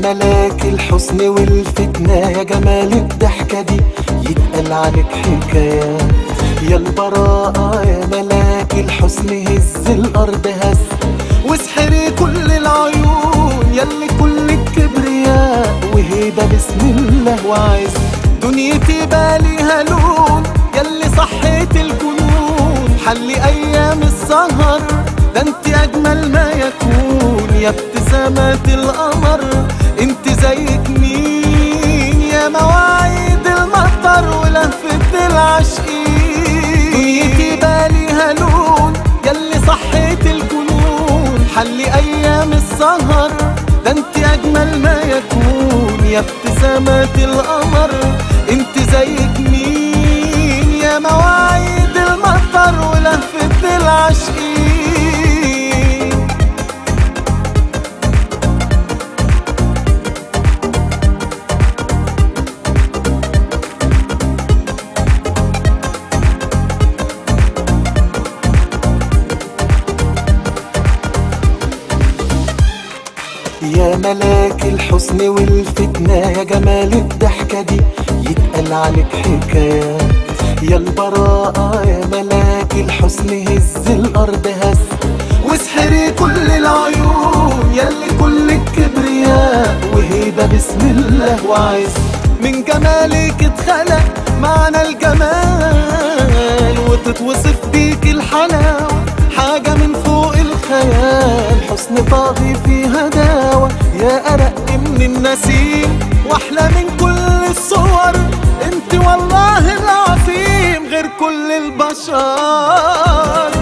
ملاك الحسن والفتنة، يا جمال الضحكة دي يتقال عنك حكايات. يا البراءة يا ملاك الحسن، هز الأرض هز واسحري كل العيون، ياللي كل الكبرياء وهيبة بسم الله وعز. دنيتي باليها لون، ياللي صحيت الجنون، حلي أيام السهر ده انت أجمل ما يكون. يا ابتسامات القمر انت زيك مين، يا مواعيد المطر ولهفة العاشقين. دنيتي باليها لون، ياللي صحيت الجنون، حلي أيام السهر ده انت أجمل ما يكون. يا ابتسامات القمر انت زيك مين، يا مواعيد المطر ولهفة العاشقين. يا ملاك الحسن والفتنة، يا جمال الضحكة دي يتقال عنك حكايات. يا البراءة يا ملاك الحسن، هز الأرض هز واسحري كل العيون، ياللي كل الكبرياء وهيبة بسم الله وعز. من جمالك اتخلق معنى الجمال، وتتوصف بيك الحلاوة حاجة من فوق الخيال. حسن طاغي في هداوة، يا أرق من النسيم واحلى من كل الصور. انت والله العظيم غير كل البشر.